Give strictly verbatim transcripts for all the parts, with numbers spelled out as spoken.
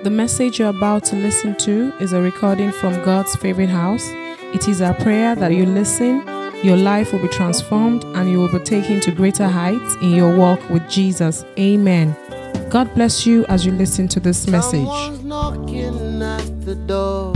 The message you're about to listen to is a recording from God's favorite house. It is our prayer that you listen, your life will be transformed, and you will be taken to greater heights in your walk with Jesus. Amen. God bless you as you listen to this message. Someone's knocking at the door.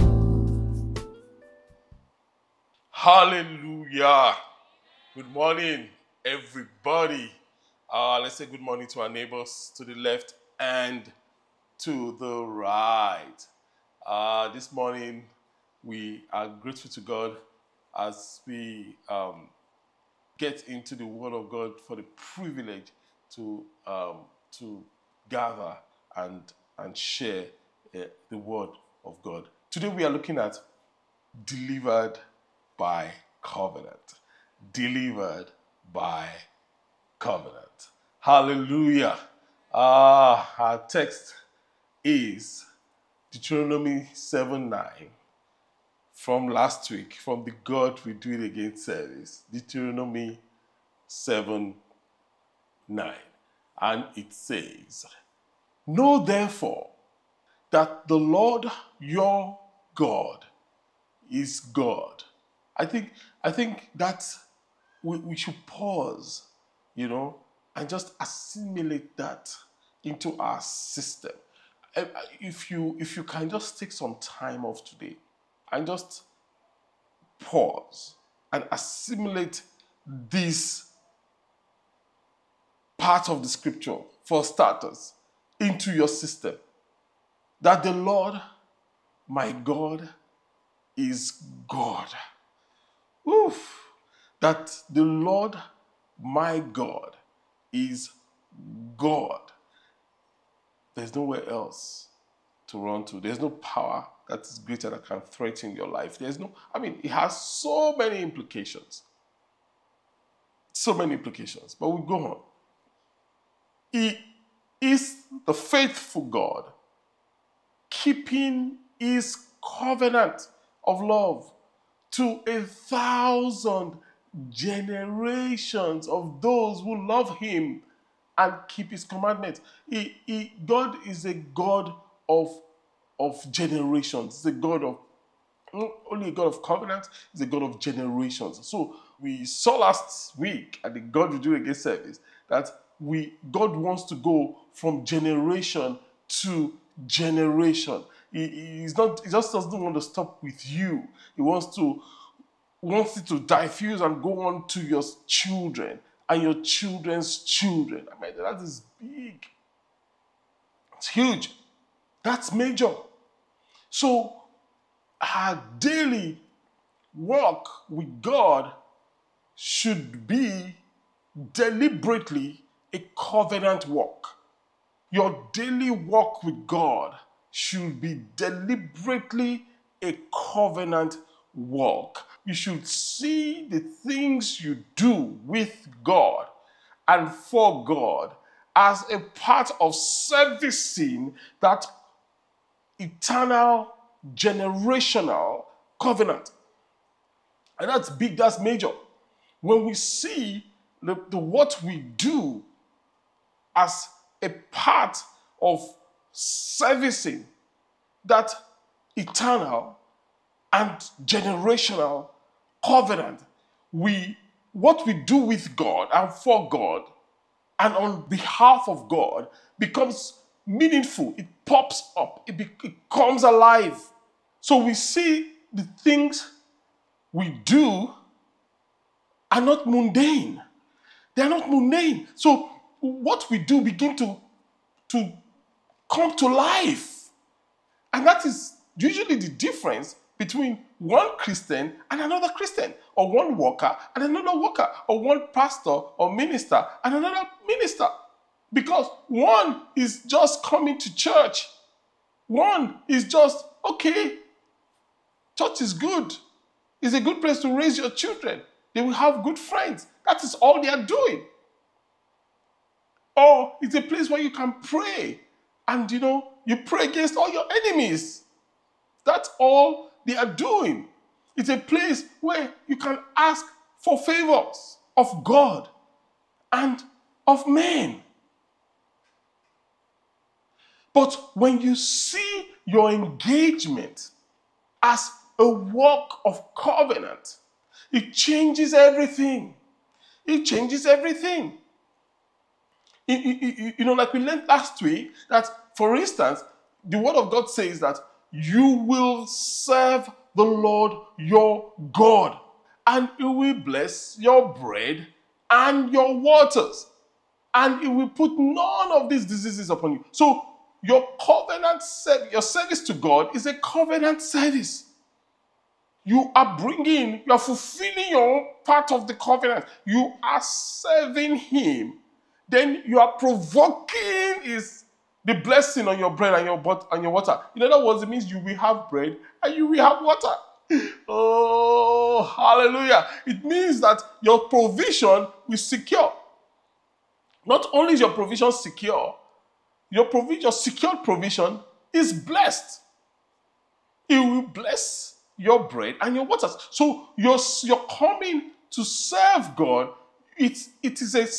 Hallelujah. Good morning, everybody. Uh, let's say good morning to our neighbors to the left and to the right. Uh, this morning, we are grateful to God as we um, get into the Word of God for the privilege to um, to gather and and share uh, the Word of God. Today, we are looking at delivered by covenant. Delivered by covenant. Hallelujah. Uh, our text is Deuteronomy seven nine from last week, from the God We Do It Again service. Deuteronomy seven nine. And it says, "Know therefore that the Lord your God is God." I think I think that we, we should pause, you know, and just assimilate that into our system. If you if you can just take some time off today and just pause and assimilate this part of the scripture, for starters, into your system, that the Lord, my God, is God. Oof. That the Lord, my God, is God. There's nowhere else to run to. There's no power that is greater that can threaten your life. There's no, I mean, it has so many implications. So many implications. But we go on. He is the faithful God, keeping his covenant of love to a thousand generations of those who love him and keep his commandments. He, he, God is a God of, of generations. He's a God of, not only a God of covenants, he's a God of generations. So we saw last week at the God We Do It Again service that we God wants to go from generation to generation. He, he's not, he just doesn't want to stop with you. He wants to wants it to diffuse and go on to your children and your children's children. I mean, that is big. It's huge. That's major. So our daily walk with God should be deliberately a covenant walk. Your daily walk with God should be deliberately a covenant walk. You should see the things you do with God and for God as a part of servicing that eternal, generational covenant. And that's big, that's major. When we see the, the what we do as a part of servicing that eternal and generational covenant, we what we do with God and for God and on behalf of God becomes meaningful. It pops up. It, be, it comes alive. So we see the things we do are not mundane. They are not mundane. So what we do begin to, to come to life. And that is usually the difference between one Christian and another Christian, or one worker and another worker, or one pastor or minister and another minister. Because one is just coming to church. One is just, okay, church is good. It's a good place to raise your children. They will have good friends. That is all they are doing. Or it's a place where you can pray. And, you know, you pray against all your enemies. That's all they are doing. It's a place where you can ask for favors of God and of men. But when you see your engagement as a work of covenant, it changes everything. It changes everything. You, you, you know, like we learned last week, that, for instance, the word of God says that you will serve the Lord your God, and he will bless your bread and your waters, and he will put none of these diseases upon you. So your covenant, your service to God is a covenant service. You are bringing, you are fulfilling your own part of the covenant. You are serving him. Then you are provoking his, the blessing on your bread and your, but, and your water. In other words, it means you will have bread and you will have water. Oh, hallelujah. It means that your provision is secure. Not only is your provision secure, your provision, your secured provision is blessed. It will bless your bread and your waters. So you're, you're coming to serve God. It, it is a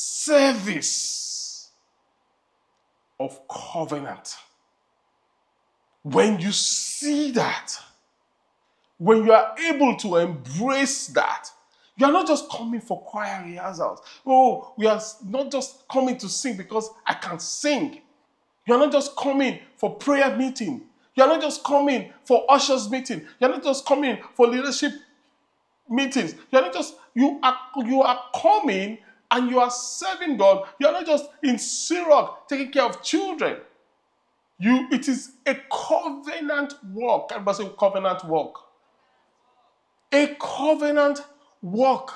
service of covenant. When you see that, when you are able to embrace that, you are not just coming for choir rehearsals. Oh, we are not just coming to sing because I can sing. You are not just coming for prayer meeting. You are not just coming for ushers meeting. You are not just coming for leadership meetings. You are not just, you are, you are coming and you are serving God. You are not just in Syrup taking care of children. You, it is a covenant walk. I must say covenant walk. A covenant walk.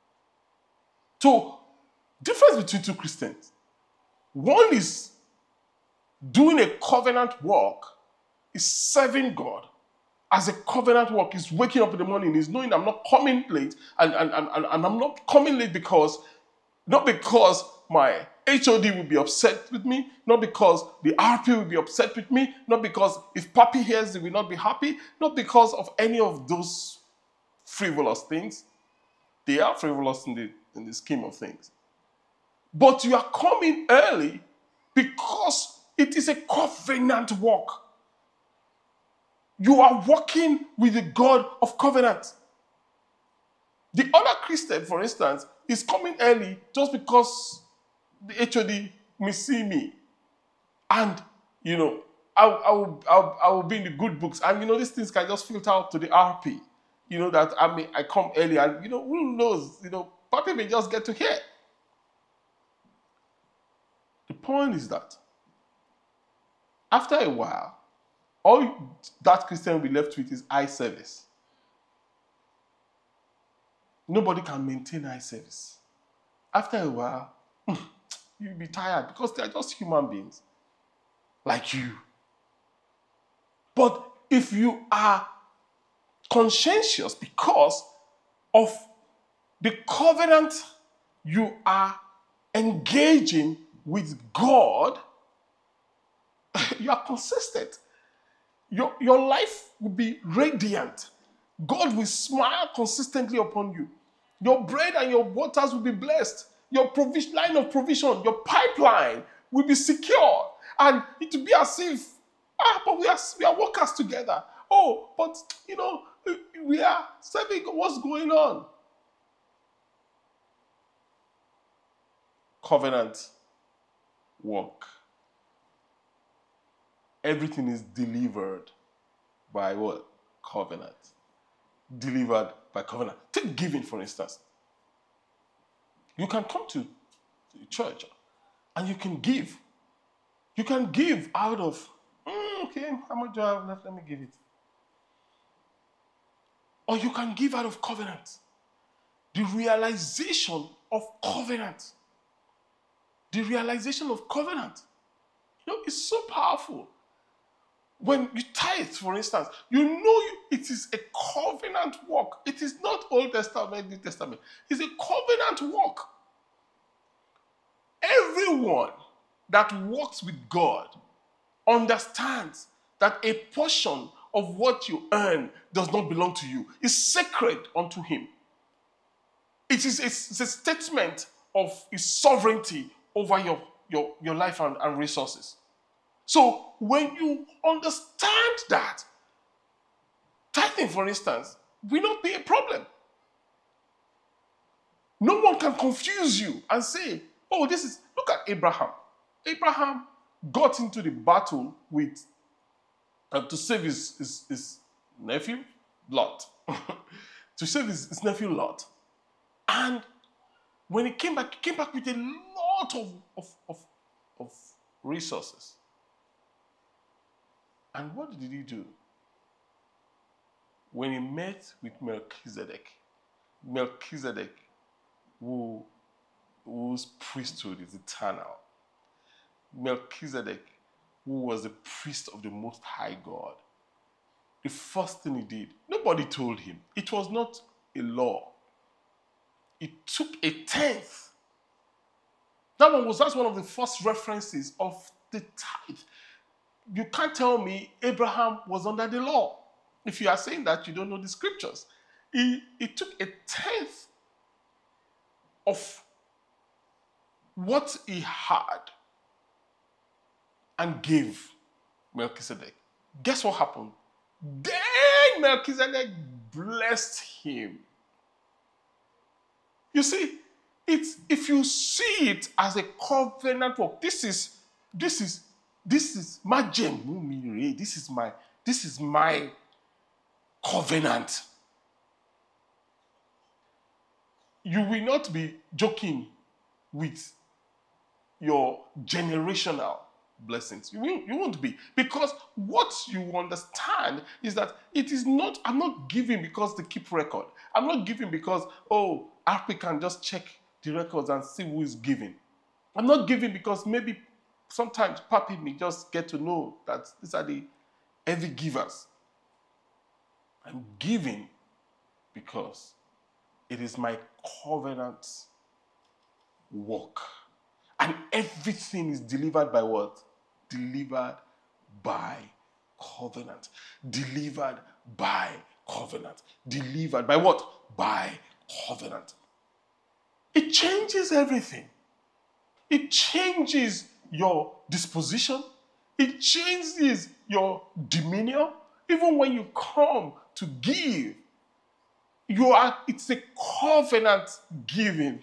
So, difference between two Christians. One is doing a covenant walk, is serving God as a covenant walk. Is waking up in the morning, is knowing I'm not coming late, and, and, and, and I'm not coming late because, not because my H O D will be upset with me, not because the R P will be upset with me, not because if Papi hears they will not be happy, not because of any of those frivolous things. They are frivolous in the, in the scheme of things. But you are coming early because it is a covenant walk. You are walking with the God of covenant. The other Christian, for instance, is coming early just because the H O D may see me. And, you know, I, I, will, I, will, I will be in the good books. And, you know, these things can just filter out to the R P. You know, that I may I come early and, you know, who knows? You know, Papi may just get to hear. The point is that after a while, all that Christian will be left with is eye service. Nobody can maintain eye service. After a while, you'll be tired because they are just human beings like you. But if you are conscientious because of the covenant you are engaging with God, you are consistent. Your, your life will be radiant. God will smile consistently upon you. Your bread and your waters will be blessed. Your provision, line of provision, your pipeline will be secure. And it will be as if, ah, but we are, we are workers together. Oh, but, you know, we are serving. What's going on? Covenant work. Everything is delivered by what? Covenant. Delivered by covenant. Take giving, for instance. You can come to church and you can give. You can give out of, mm, okay, how much do I have left? Let me give it. Or you can give out of covenant. The realization of covenant. The realization of covenant. You know, it's so powerful. When you tithe, for instance, you know it is a covenant walk. It is not Old Testament, New Testament. It's a covenant walk. Everyone that walks with God understands that a portion of what you earn does not belong to you. It's sacred unto him. It is a, it's a statement of his sovereignty over your, your, your life and, and resources. So when you understand that, tithing, for instance, will not be a problem. No one can confuse you and say, oh, this is, look at Abraham. Abraham got into the battle with, uh, to save his, his, his nephew, Lot. to save his, his nephew, Lot. And when he came back, he came back with a lot of, of, of, of resources. And what did he do? When he met with Melchizedek, Melchizedek, who, whose priesthood is eternal, Melchizedek, who was the priest of the Most High God, the first thing he did, nobody told him. It was not a law. He took a tenth. That one was, that's one of the first references of the tithe. You can't tell me Abraham was under the law. If you are saying that, you don't know the scriptures. He, he took a tenth of what he had and gave Melchizedek. Guess what happened? Then Melchizedek blessed him. You see, it's, if you see it as a covenant work, this is, this is, this is my gem. This is my, this is my covenant. You will not be joking with your generational blessings. You won't, you won't be. Because what you understand is that it is not, I'm not giving because they keep record. I'm not giving because, oh, R P can just check the records and see who is giving. I'm not giving because maybe sometimes Papi may just get to know that these are the heavy givers. I'm giving because it is my covenant work. And everything is delivered by what? Delivered by covenant. Delivered by covenant. Delivered by what? By covenant. It changes everything. It changes your disposition. It changes your demeanor. Even when you come to give, you are, it's a covenant giving.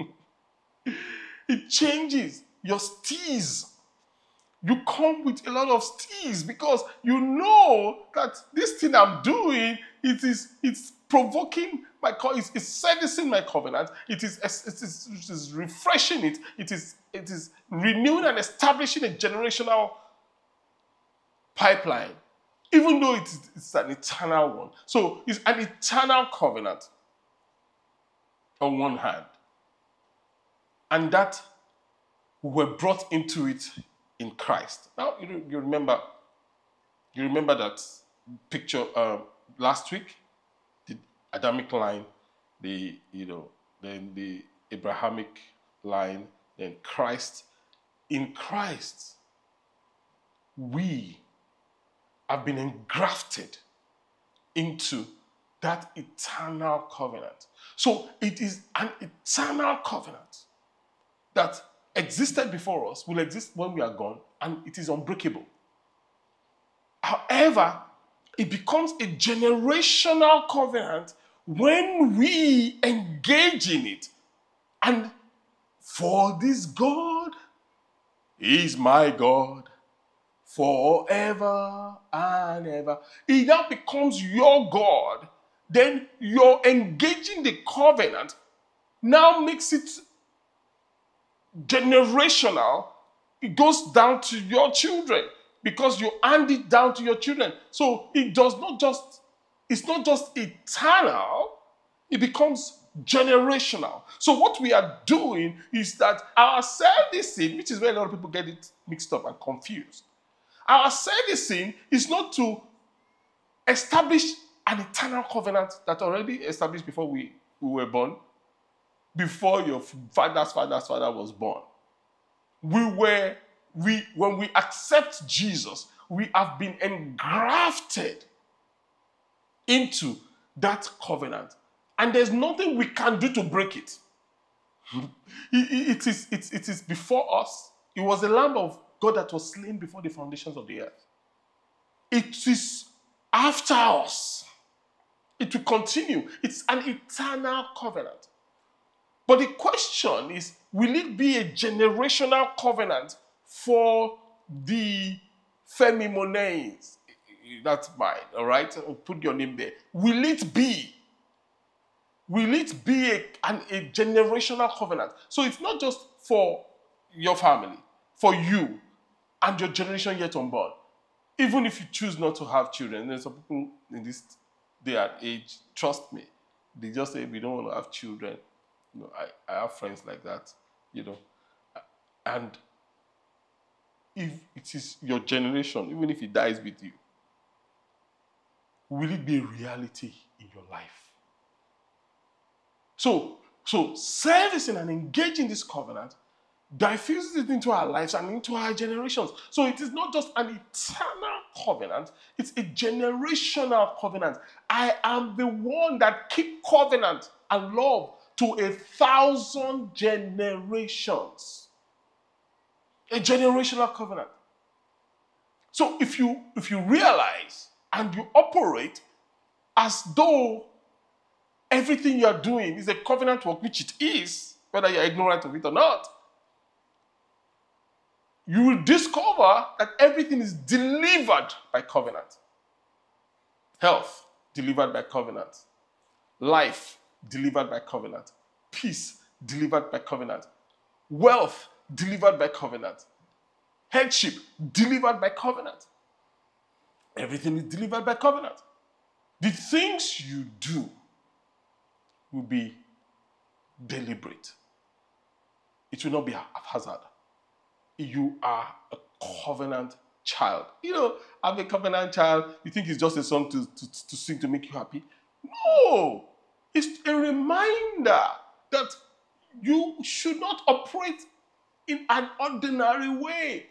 It changes your steez. You come with a lot of steez because you know that this thing I'm doing, it is, it's provoking my, it's, it's servicing my covenant. It is, it is, it is refreshing it. It is, it is renewing and establishing a generational pipeline, even though it is, it's an eternal one. So it's an eternal covenant on one hand. And that we were brought into it in Christ. Now, you, you remember, you remember that picture uh, last week, the Adamic line, the, you know, then the Abrahamic line, then Christ. In Christ, we have been engrafted into that eternal covenant. So it is an eternal covenant that existed before us, will exist when we are gone, and it is unbreakable. However, it becomes a generational covenant when we engage in it. And for this God is my God forever and ever. It now becomes your God. Then you're engaging the covenant now makes it generational. It goes down to your children because you hand it down to your children. So it does not just, it's not just eternal, it becomes generational. So what we are doing is that our servicing, which is where a lot of people get it mixed up and confused. Our servicing is not to establish an eternal covenant that already established before we, we were born, before your father's father's father was born. We were, we when we accept Jesus, we have been engrafted into that covenant. And there's nothing we can do to break it. It, it, is, it, it is before us. It was the Lamb of God that was slain before the foundations of the earth. It is after us. It will continue. It's an eternal covenant. But the question is, will it be a generational covenant for the Femi Monays? That's mine, all right? I'll put your name there. Will it be? Will it be a, an, a generational covenant? So it's not just for your family, for you and your generation yet unborn. Even if you choose not to have children, there's some people in this day and age, trust me, they just say, we don't want to have children. You know, I, I have friends like that, you know. And if it is your generation, even if it dies with you, will it be a reality in your life? So, so servicing and engaging this covenant diffuses it into our lives and into our generations. So it is not just an eternal covenant, it's a generational covenant. I am the one that keep covenant and love to a thousand generations. A generational covenant. So if you if you realize and you operate as though everything you are doing is a covenant work, which it is, whether you are ignorant of it or not, you will discover that everything is delivered by covenant. Health, delivered by covenant. Life, delivered by covenant. Peace, delivered by covenant. Wealth, delivered by covenant. Headship, delivered by covenant. Everything is delivered by covenant. The things you do will be deliberate. It will not be haphazard. You are a covenant child. You know, I'm a covenant child. You think it's just a song to, to, to sing to make you happy? No. It's a reminder that you should not operate in an ordinary way.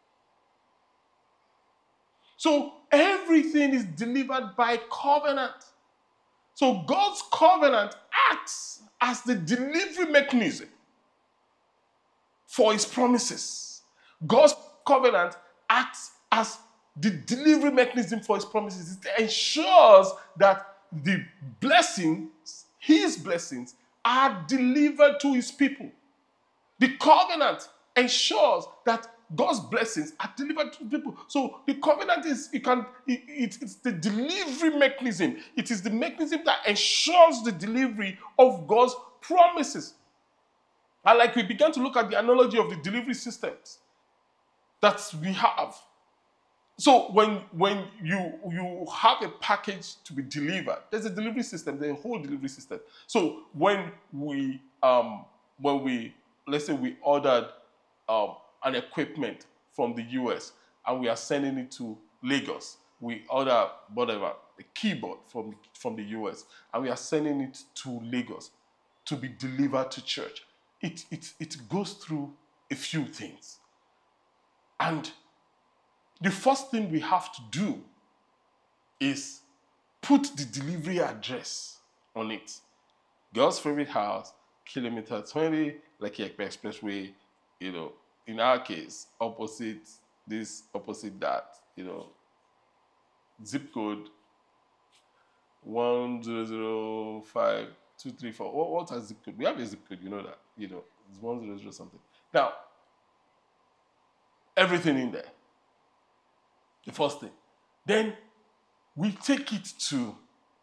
So everything is delivered by covenant. So God's covenant acts as the delivery mechanism for his promises. God's covenant acts as the delivery mechanism for his promises. It ensures that the blessings, his blessings, are delivered to his people. The covenant ensures that God's blessings are delivered to people. So the covenant is, you can, it, it, it's the delivery mechanism. It is the mechanism that ensures the delivery of God's promises. And like we began to look at the analogy of the delivery systems that we have. So when, when you, you have a package to be delivered, there's a delivery system, there's a whole delivery system. So when we, um, when we, let's say we ordered um, an equipment from the U S and we are sending it to Lagos, we order whatever, a keyboard from, from the U S and we are sending it to Lagos to be delivered to church. It, it, it goes through a few things. And the first thing we have to do is put the delivery address on it. God's favorite house, kilometer twenty, Lekki Epe Expressway, you know, in our case, opposite this, opposite that, you know, zip code one zero zero five two three four. What, what's our zip code? We have a zip code, you know that, you know, it's one zero zero something. Now, everything in there. The first thing. Then we take it to,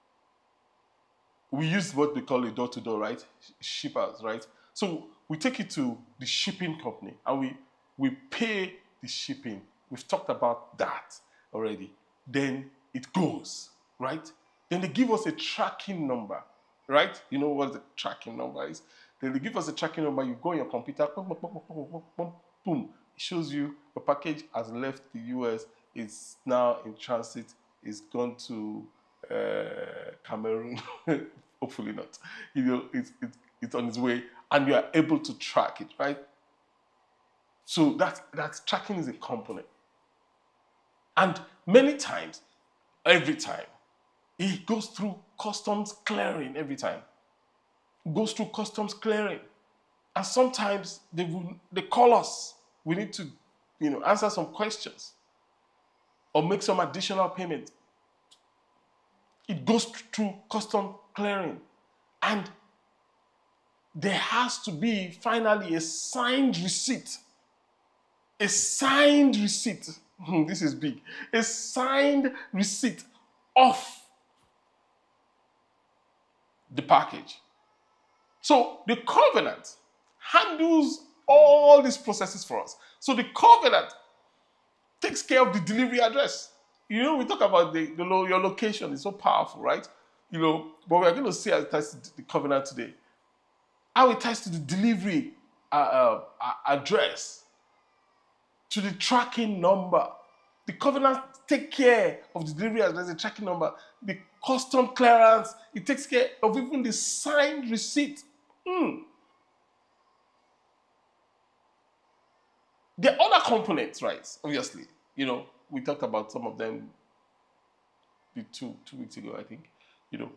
we use what they call a door-to-door, right? Shippers, right? So we take it to the shipping company and we, we pay the shipping. We've talked about that already. Then it goes, right? Then they give us a tracking number, right? You know what the tracking number is? Then they give us a tracking number. You go on your computer, boom, boom, boom, boom, boom, boom, boom. It shows you your package has left the U S. It's now in transit. It's gone to uh, Cameroon. Hopefully not. You know, it's, it's, it's on its way. And you are able to track it, right? So that, that tracking is a component. And many times, every time, it goes through customs clearing every time. It goes through customs clearing. And sometimes they will, they call us. We need to, you know, answer some questions or make some additional payment. It goes through custom clearing. And there has to be finally a signed receipt. A signed receipt. This is big. A signed receipt of the package. So the covenant handles all these processes for us. So the covenant takes care of the delivery address. You know, we talk about the, the your location. It's so powerful, right? You know, but we're going to see how it ties to the covenant today. How it ties to the delivery uh, uh, address, to the tracking number. The covenant take care of the delivery address, the tracking number, the custom clearance. It takes care of even the signed receipt. Mm. There are other components, right? Obviously, you know, we talked about some of them two, two weeks ago, I think, you know.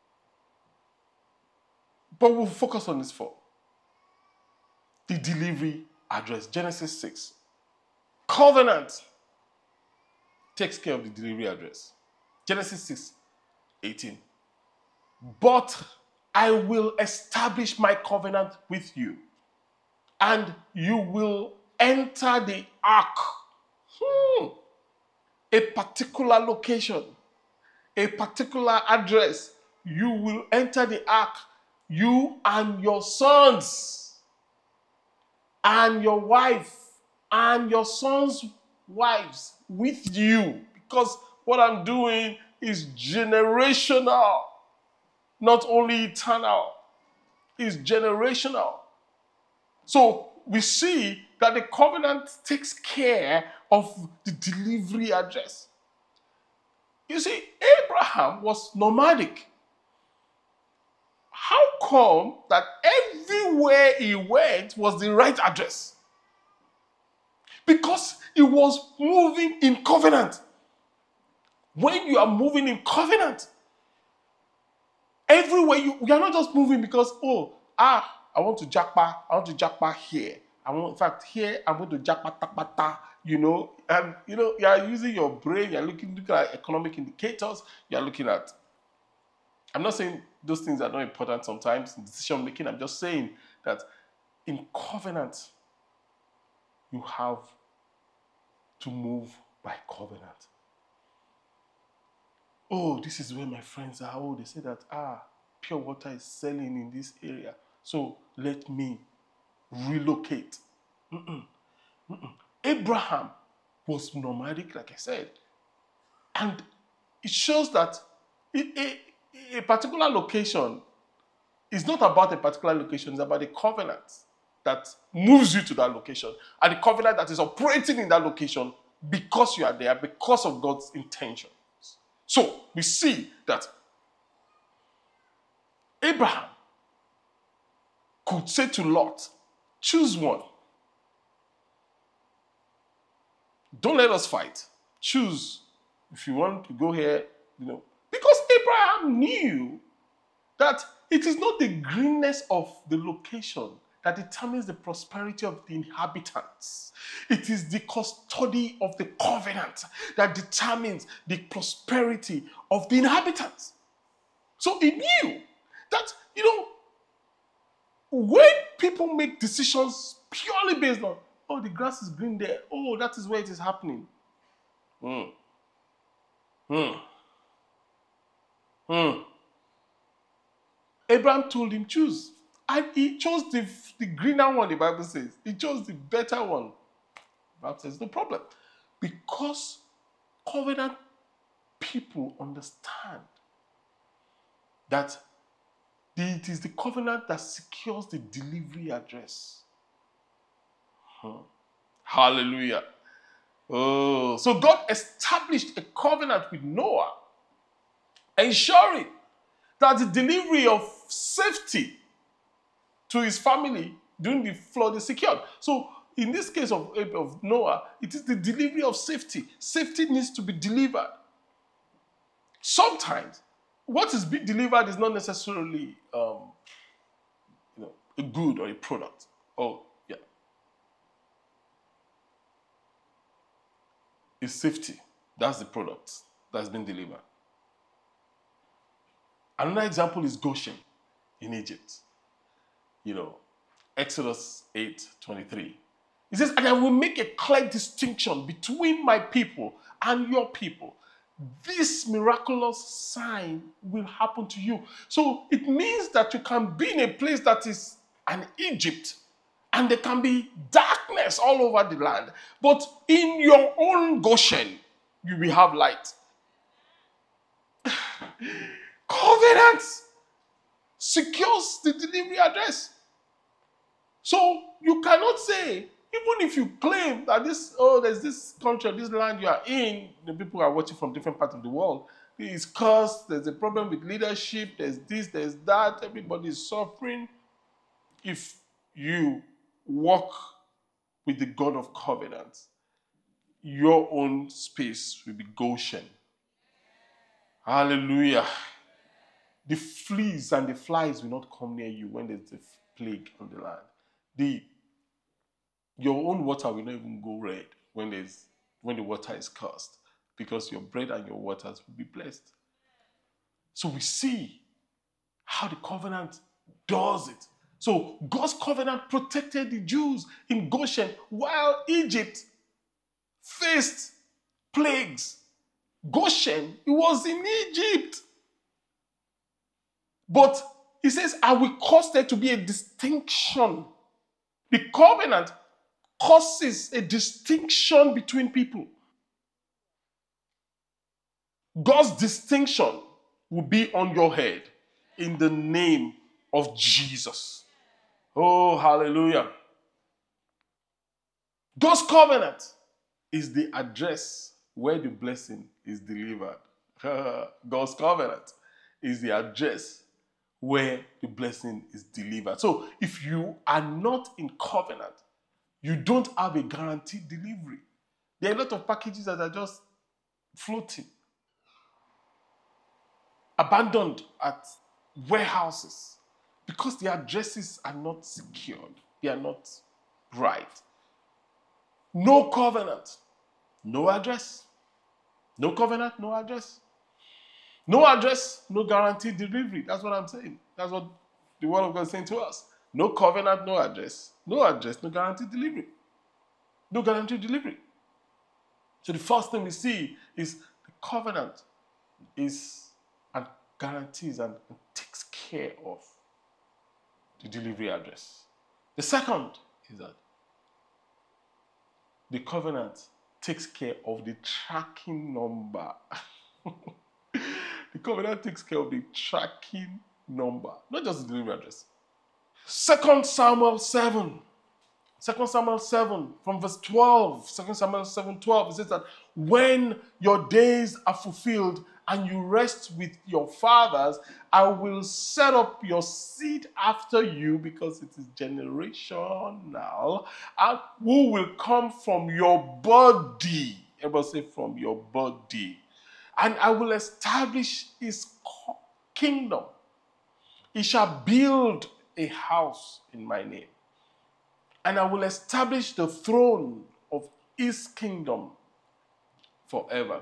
But we'll focus on this four. The delivery address, Genesis six. Covenant takes care of the delivery address. Genesis six, eighteen. But I will establish my covenant with you, and you will enter the ark. Hmm. A particular location, a particular address. You will enter the ark, you and your sons, and your wife, and your sons' wives with you. Because what I'm doing is generational, not only eternal, it's generational. So we see that the covenant takes care of the delivery address. You see, Abraham was nomadic. How come that everywhere he went was the right address? Because he was moving in covenant. When you are moving in covenant, everywhere you, you are not just moving because, oh, ah, I want to jackpot, I want to jackpot here. I want, in jackpot here, I'm going to jackpot, takpata, you know, and, you know, you are using your brain, you're looking, looking at economic indicators, you're looking at, I'm not saying those things are not important sometimes in decision making, I'm just saying that in covenant, you have to move by covenant. Oh, this is where my friends are. Oh, they say that, ah, pure water is selling in this area. So let me relocate. Mm-mm. Mm-mm. Abraham was nomadic, like I said. And it shows that a, a, a particular location is not about a particular location, it's about a covenant that moves you to that location. And the covenant that is operating in that location because you are there, because of God's intentions. So we see that Abraham could say to Lot, choose one. Don't let us fight. Choose if you want to go here, you know. Because Abraham knew that it is not the greenness of the location that determines the prosperity of the inhabitants. It is the custody of the covenant that determines the prosperity of the inhabitants. So he knew that, you know, when people make decisions purely based on, oh, the grass is green there, oh, that is where it is happening. Hmm. Hmm. Hmm. Abraham told him, choose. And he chose the, the greener one, the Bible says. He chose the better one. The Bible says, no problem. Because covenant people understand that the, it is the covenant that secures the delivery address. Hmm. Hallelujah. Oh, so God established a covenant with Noah, ensuring that the delivery of safety to his family during the flood is secured. So in this case of, of Noah, it is the delivery of safety. Safety needs to be delivered. Sometimes what is being delivered is not necessarily um, you know, a good or a product. Oh, yeah. is safety. That's the product that's been delivered. Another example is Goshen in Egypt. You know, Exodus eight twenty-three. It says, and I will make a clear distinction between my people and your people. This miraculous sign will happen to you. So it means that you can be in a place that is an Egypt, and there can be darkness all over the land. But in your own Goshen, you will have light. Covenant secures the delivery address. So you cannot say, even if you claim that this, oh, there's this country, this land you are in, the people are watching from different parts of the world, it's cursed, there's a problem with leadership, there's this, there's that, everybody is suffering. If you walk with the God of covenant, your own space will be Goshen. Hallelujah. The fleas and the flies will not come near you when there's a plague on the land. The Your own water will not even go red when there's when the water is cursed, because your bread and your waters will be blessed. So we see how the covenant does it. So God's covenant protected the Jews in Goshen while Egypt faced plagues. Goshen, it was in Egypt. But he says, I will cause there to be a distinction. The covenant causes a distinction between people. God's distinction will be on your head in the name of Jesus. Oh, hallelujah. God's covenant is the address where the blessing is delivered. God's covenant is the address where the blessing is delivered. So if you are not in covenant, you don't have a guaranteed delivery. There are a lot of packages that are just floating, abandoned at warehouses because the addresses are not secured. They are not right. No covenant, no address. No covenant, no address. No address, no guaranteed delivery. That's what I'm saying. That's what the word of God is saying to us. No covenant, no address. No address, no guaranteed delivery. No guaranteed delivery. So the first thing we see is the covenant is and guarantees and, and takes care of the delivery address. The second is that the covenant takes care of the tracking number. The covenant takes care of the tracking number, not just the delivery address. Second Samuel seven. Second Samuel seven, from verse twelve. Second Samuel seven, twelve. It says that when your days are fulfilled and you rest with your fathers, I will set up your seed after you, because it is generational, and who will come from your body. Everybody say, from your body. And I will establish his kingdom. He shall build a house in my name. And I will establish the throne of his kingdom forever.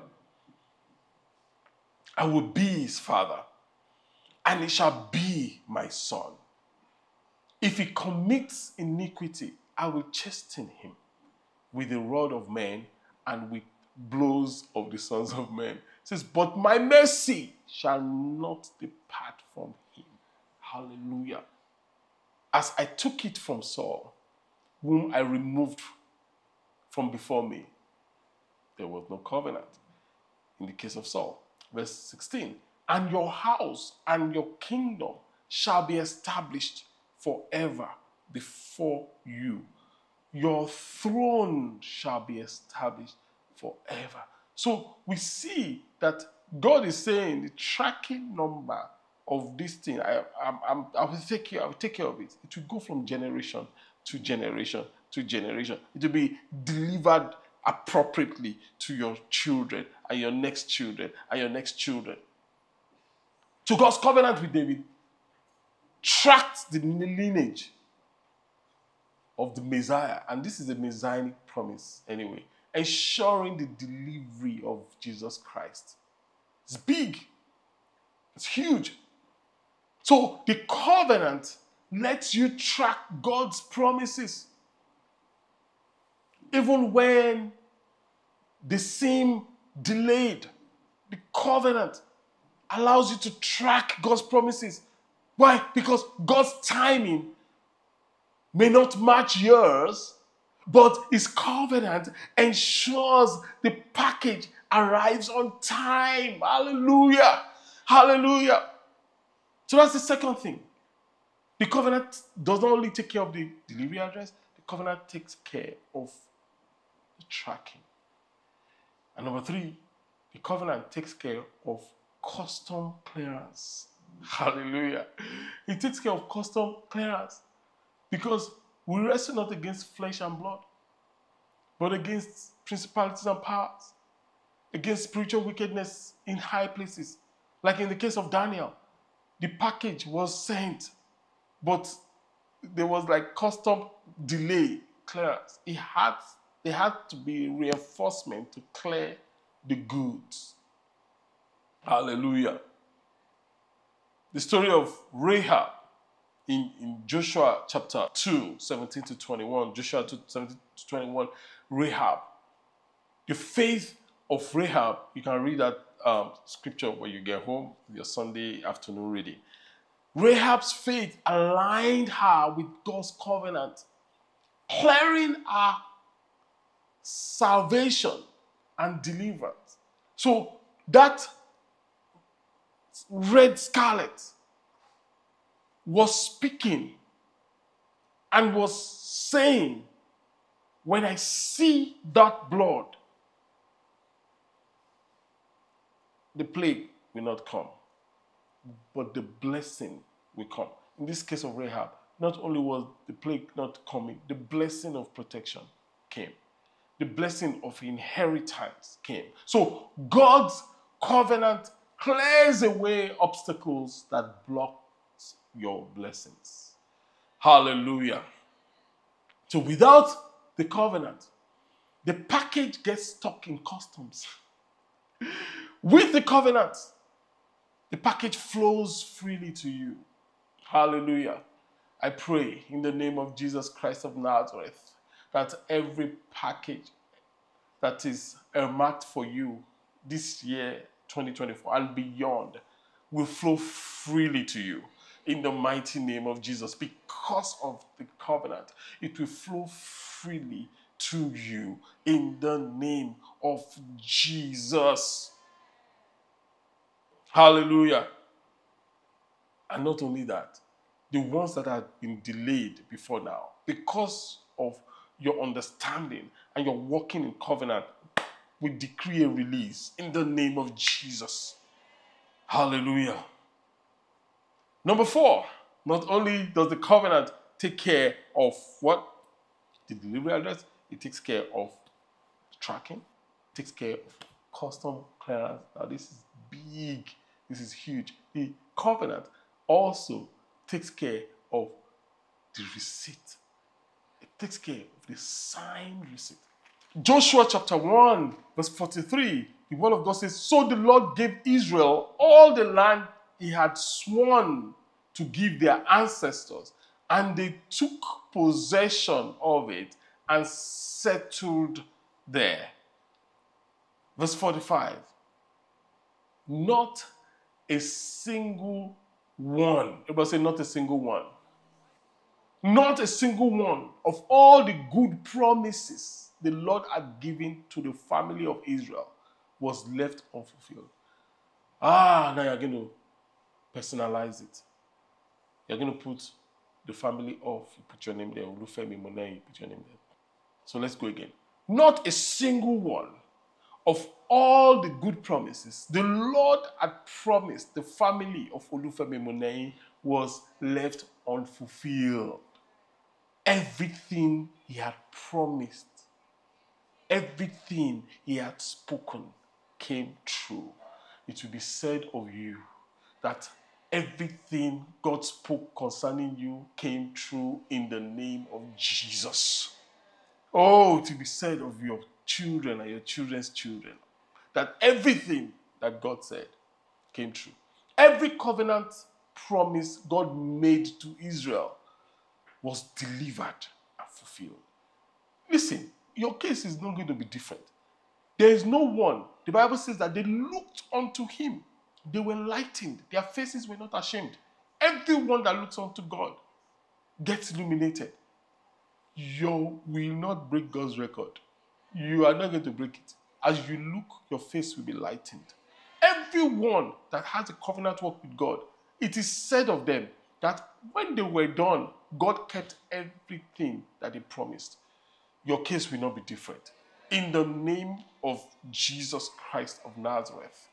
I will be his father, and he shall be my son. If he commits iniquity, I will chasten him with the rod of men and with blows of the sons of men. It says, but my mercy shall not depart from him. Hallelujah. As I took it from Saul, whom I removed from before me, there was no covenant in the case of Saul. Verse sixteen, and your house and your kingdom shall be established forever before you. Your throne shall be established forever. So we see that God is saying the tracking number of this thing, I, I, I'm, I will take care, I will take care of it. It will go from generation to generation to generation. It will be delivered appropriately to your children and your next children and your next children. So God's covenant with David tracked the lineage of the Messiah. And this is a messianic promise anyway. ensuring the delivery of Jesus Christ. It's big. It's huge. So the covenant lets you track God's promises. Even when they seem delayed, the covenant allows you to track God's promises. Why? Because God's timing may not match yours, but His covenant ensures the package arrives on time. Hallelujah. Hallelujah. So that's the second thing. The covenant does not only take care of the delivery address, the covenant takes care of the tracking. And number three, the covenant takes care of custom clearance. Hallelujah. It takes care of custom clearance because we wrestle not against flesh and blood, but against principalities and powers, against spiritual wickedness in high places. Like in the case of Daniel, the package was sent, but there was like custom delay clearance. It had, there had to be reinforcement to clear the goods. Hallelujah. The story of Rahab in, in Joshua chapter two, seventeen to twenty-one, Joshua two, seventeen to twenty-one, Rahab. The faith of Rahab, you can read that um, scripture when you get home, your Sunday afternoon reading. Rahab's faith aligned her with God's covenant, clearing her salvation and deliverance. So that red scarlet was speaking and was saying, when I see that blood, the plague will not come, but the blessing will come. In this case of Rahab, not only was the plague not coming, the blessing of protection came. The blessing of inheritance came. So God's covenant clears away obstacles that block your blessings. Hallelujah. So without the covenant, the package gets stuck in customs. With the covenant, the package flows freely to you. Hallelujah. I pray in the name of Jesus Christ of Nazareth that every package that is earmarked for you this year, twenty twenty-four, and beyond, will flow freely to you in the mighty name of Jesus. Because of the covenant, it will flow freely to you in the name of Jesus. Hallelujah. And not only that, the ones that have been delayed before now, because of your understanding and your walking in covenant, we decree a release in the name of Jesus. Hallelujah. Number four, not only does the covenant take care of what? The delivery address, it takes care of tracking, it takes care of custom clearance. Now this is big, this is huge. The covenant also takes care of the receipt. It takes care of the signed receipt. Joshua chapter one, verse forty-three, the word of God says, so the Lord gave Israel all the land He had sworn to give their ancestors, and they took possession of it and settled there. Verse forty-five, not a single one. Everybody say, not a single one. Not a single one of all the good promises the Lord had given to the family of Israel was left unfulfilled. Ah, now you're going to personalize it. You're going to put the family of, you put your name there, Olufemi Moneyi, you put your name there. So let's go again. Not a single one of all the good promises the Lord had promised the family of Olufemi Moneyi was left unfulfilled. Everything He had promised, everything He had spoken came true. It will be said of you that everything God spoke concerning you came true in the name of Jesus. Oh, it will be said of your children and your children's children. That everything that God said came true. Every covenant promise God made to Israel was delivered and fulfilled. Listen, your case is not going to be different. There is no one. The Bible says that they looked unto him. They were lightened. Their faces were not ashamed. Everyone that looks unto God gets illuminated. You will not break God's record. You are not going to break it. As you look, your face will be lightened. Everyone that has a covenant walk with God, it is said of them that when they were done, God kept everything that he promised. Your case will not be different. In the name of Jesus Christ of Nazareth.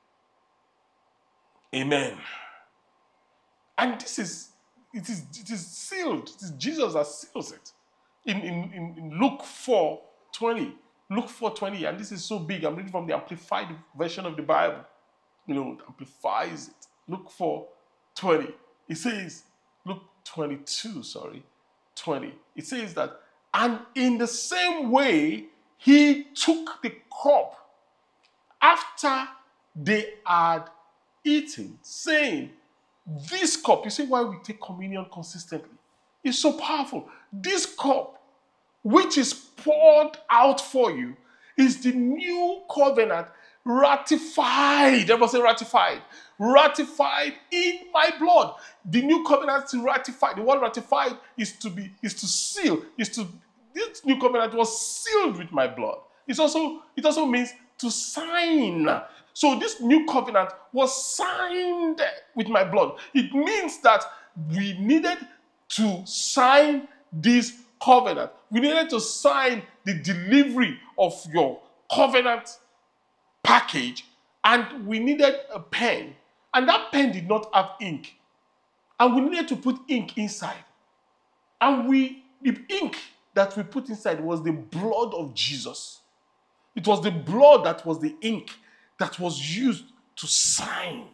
Amen. And this is, it is, it is sealed. It is Jesus that seals it. In, in, in Luke four twenty. Luke four twenty, and this is so big. I'm reading from the Amplified version of the Bible. You know, it amplifies it. Luke four twenty. It says, Luke twenty-two, sorry, twenty. It says that, and in the same way, he took the cup after they had eaten, saying, this cup, you see why we take communion consistently? It's so powerful. This cup, which is poured out for you, is the new covenant ratified. Everyone say ratified. Ratified in my blood. The new covenant is ratified. The word ratified is to be, is to seal, is to, this new covenant was sealed with my blood. It's also, it also means to sign. So this new covenant was signed with my blood. It means that we needed to sign this covenant. We needed to sign the delivery of your covenant package, and we needed a pen. And that pen did not have ink. And we needed to put ink inside. And we, the ink that we put inside was the blood of Jesus. It was the blood that was the ink that was used to sign.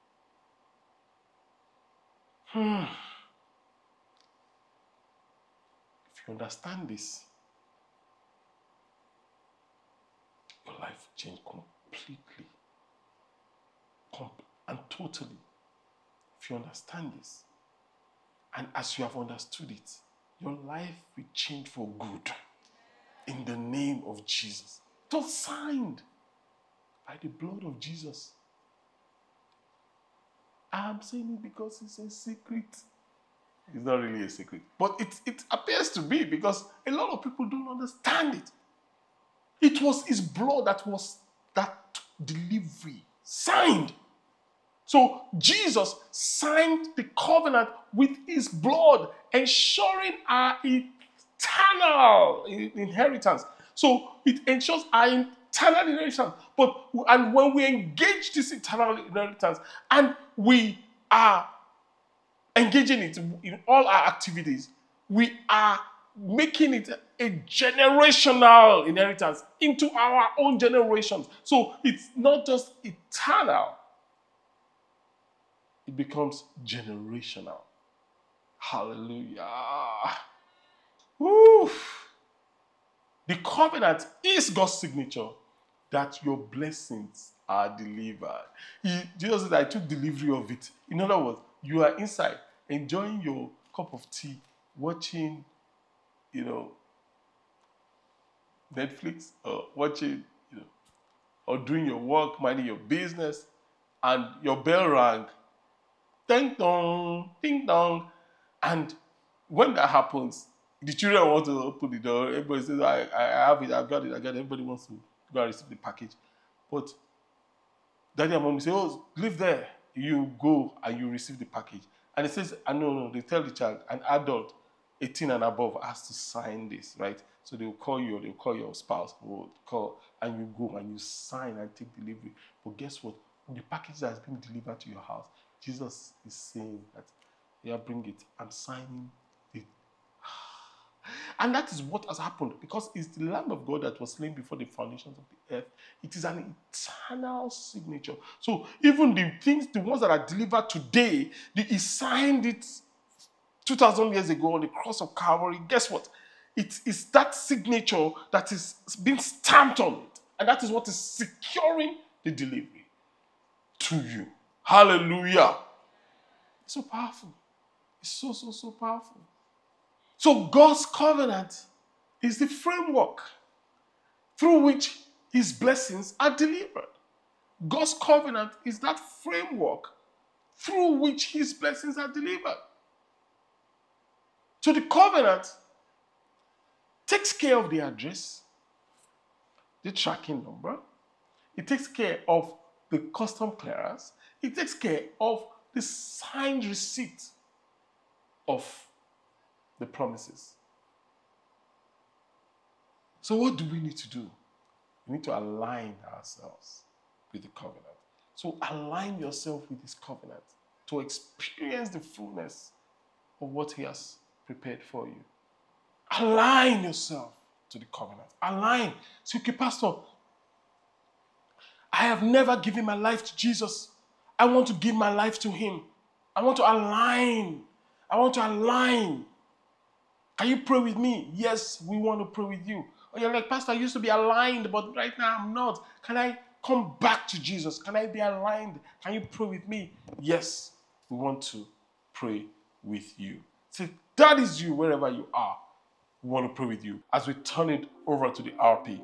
Hmm. If you understand this, your life will change completely Com- and totally. If you understand this, and as you have understood it, your life will change for good. In the name of Jesus. It was signed by the blood of Jesus. I'm saying it because it's a secret. It's not really a secret. But it, it appears to be, because a lot of people don't understand it. It was his blood that was that delivery signed. So Jesus signed the covenant with his blood, ensuring our eternal inheritance. So it ensures our eternal inheritance. But and when we engage this eternal inheritance and we are engaging it in all our activities, we are making it a generational inheritance into our own generations. So it's not just eternal, it becomes generational. Hallelujah. Woo. The covenant is God's signature that your blessings are delivered. He, Jesus said, I took delivery of it. In other words, you are inside enjoying your cup of tea, watching, you know, Netflix, or watching, you know, or doing your work, minding your business, and your bell rang. Ding dong, ding dong. And when that happens, the children want to open the door. Everybody says, I, I have it, I've got it, I got it. Everybody wants to go and receive the package. But daddy and mommy say, oh, live there. You go and you receive the package. And it says, ah, no, no, they tell the child, an adult, eighteen and above, has to sign this, right? So they will call you, or they will call your spouse, or call, and you go and you sign and take delivery. But guess what? The package that has been delivered to your house, Jesus is saying that, yeah, bring it. I'm signing it. And that is what has happened, because it's the Lamb of God that was slain before the foundations of the earth. It is an eternal signature. So even the things, the ones that are delivered today, the, he signed it two thousand years ago on the cross of Calvary. Guess what? It is that signature that is being stamped on it. And that is what is securing the delivery to you. Hallelujah. It's so powerful. It's so, so, so powerful. So God's covenant is the framework through which his blessings are delivered. God's covenant is that framework through which his blessings are delivered. So the covenant takes care of the address, the tracking number. It takes care of the custom clearance. It takes care of the signed receipt of the promises. So what do we need to do? We need to align ourselves with the covenant. So align yourself with his covenant to experience the fullness of what he has prepared for you. Align yourself to the covenant. Align. So, okay, Pastor, I have never given my life to Jesus. I want to give my life to him. I want to align. I want to align. Can you pray with me? Yes, we want to pray with you. Oh, you're like, Pastor, I used to be aligned, but right now I'm not. Can I come back to Jesus? Can I be aligned? Can you pray with me? Yes, we want to pray with you. So that is you wherever you are. We want to pray with you as we turn it over to the R P.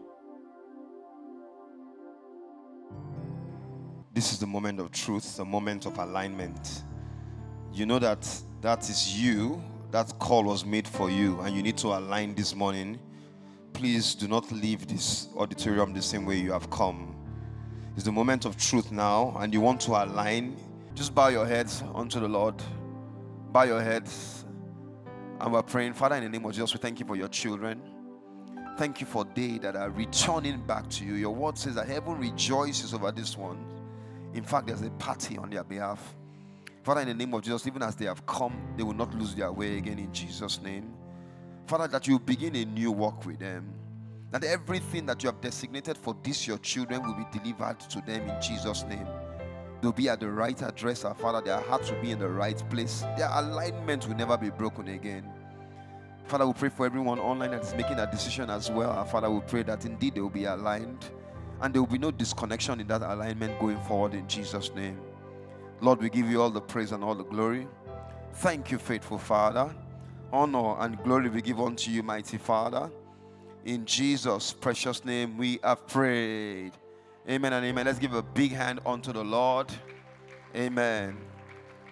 This is the moment of truth, the moment of alignment. You know that that is you. That call was made for you, and you need to align this morning. Please do not leave this auditorium the same way you have come. It's the moment of truth now, and you want to align. Just bow your heads unto the Lord. Bow your heads. And we're praying, Father, in the name of Jesus, we thank you for your children. Thank you for they that are returning back to you. Your word says that heaven rejoices over this one. In fact, there's a party on their behalf. Father, in the name of Jesus, even as they have come, they will not lose their way again in Jesus' name. Father, that you begin a new walk with them. That everything that you have designated for these your children will be delivered to them in Jesus' name. They'll be at the right address, our Father. Their hearts will be in the right place. Their alignment will never be broken again. Father, we pray for everyone online that is making a decision as well. Our Father, we pray that indeed they will be aligned and there will be no disconnection in that alignment going forward in Jesus' name. Lord, we give you all the praise and all the glory. Thank you, faithful Father. Honor and glory we give unto you, mighty Father. In Jesus' precious name we have prayed. Amen and amen. Let's give a big hand unto the Lord. Amen.